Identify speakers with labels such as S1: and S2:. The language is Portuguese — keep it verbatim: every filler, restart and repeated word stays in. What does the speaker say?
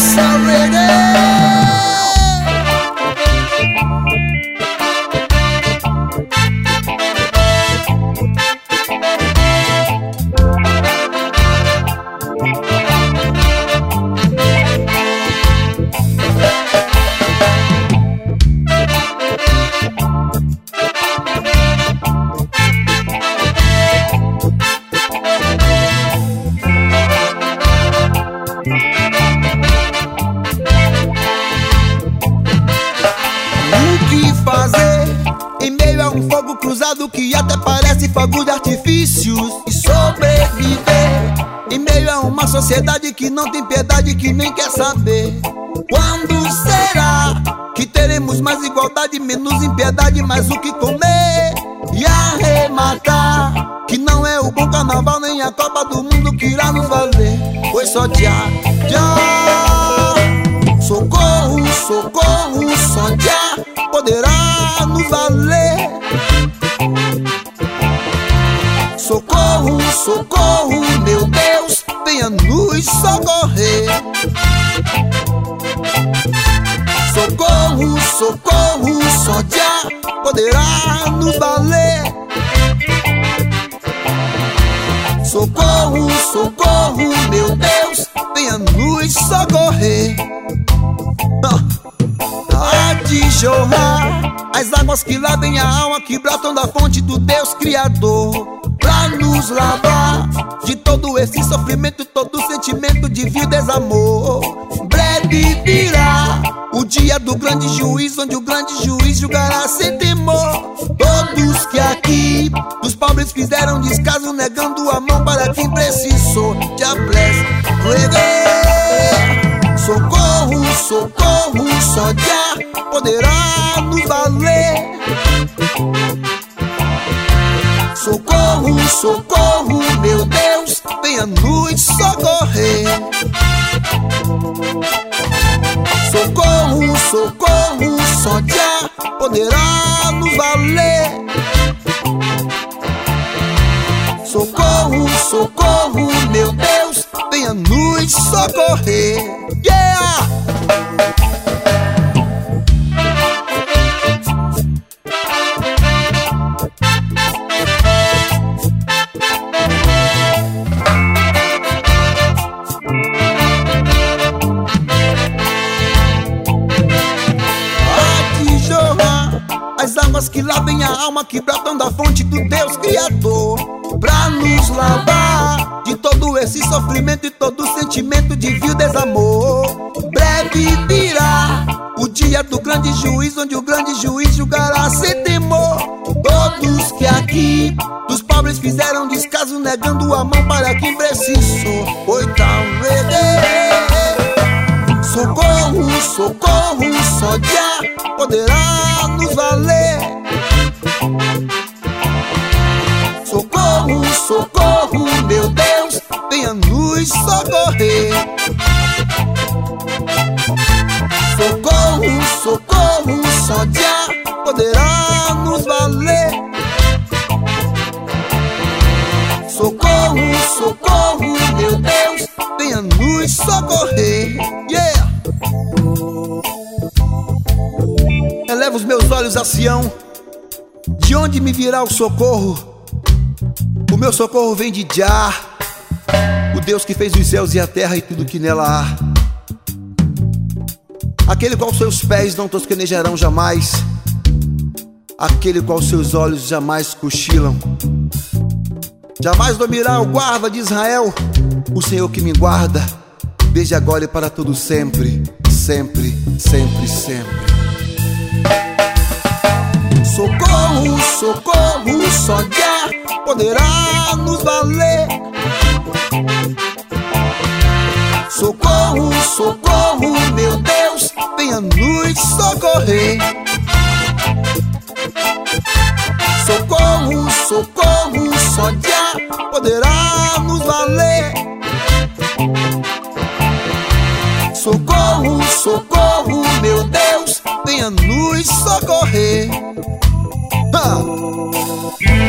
S1: Bossa Reggae.
S2: Um fogo cruzado que até parece fogo de artifícios. E sobreviver em meio a uma sociedade que não tem piedade, que nem quer saber. Quando será que teremos mais igualdade, menos impiedade, mais o que comer e arrematar? Que não é o bom carnaval nem a Copa do Mundo que irá nos valer, pois só já, já. Socorro, socorro, só já poderá nos valer. Socorro, socorro, meu Deus, venha nos socorrer. Socorro, socorro, só já poderá nos valer. Socorro, socorro, meu Deus, venha nos socorrer. Há de jorrar as águas que lavem a alma, que brotam da fonte do Deus Criador, pra nos lavar de todo esse sofrimento, todo sentimento de vil desamor. Breve virá o dia do grande juiz, onde o grande juiz julgará sem temor todos que aqui dos pobres fizeram descaso, negando a mão para quem precisou. Já bless reggae. Socorro, socorro, só já poderá nos valer. Socorro, socorro, meu Deus, venha nos socorrer. Socorro, socorro, só já poderá nos valer. Socorro, socorro, meu Deus, venha nos socorrer. Yeah! As águas que lavem a alma, que brotam da fonte do Deus Criador, pra nos lavar de todo esse sofrimento e todo sentimento de vil desamor. Breve virá o dia do grande juiz, onde o grande juiz julgará sem temor todos que aqui dos pobres fizeram descaso, negando a mão para quem precisou. Oitão reggae. Socorro, socorro, só já poderá nos valer. Socorro, socorro, meu Deus, venha nos socorrer. Socorro, socorro, só já poderá nos valer. Socorro, socorro, meu Deus, venha nos socorrer. Yeah! Elevo os meus olhos a Sião, de onde me virá o socorro? O meu socorro vem de Jah, o Deus que fez os céus e a terra e tudo que nela há. Aquele qual seus pés não tosquenejarão jamais, aquele qual seus olhos jamais cochilam. Jamais dormirá o guarda de Israel, o Senhor que me guarda, desde agora e para todo sempre, sempre, sempre, sempre. Socorro, socorro, só já poderá nos valer. Socorro, socorro, meu Deus, venha nos socorrer. Socorro, socorro, só já poderá nos valer. Socorro, socorro, meu Deus, venha nos socorrer. Ha!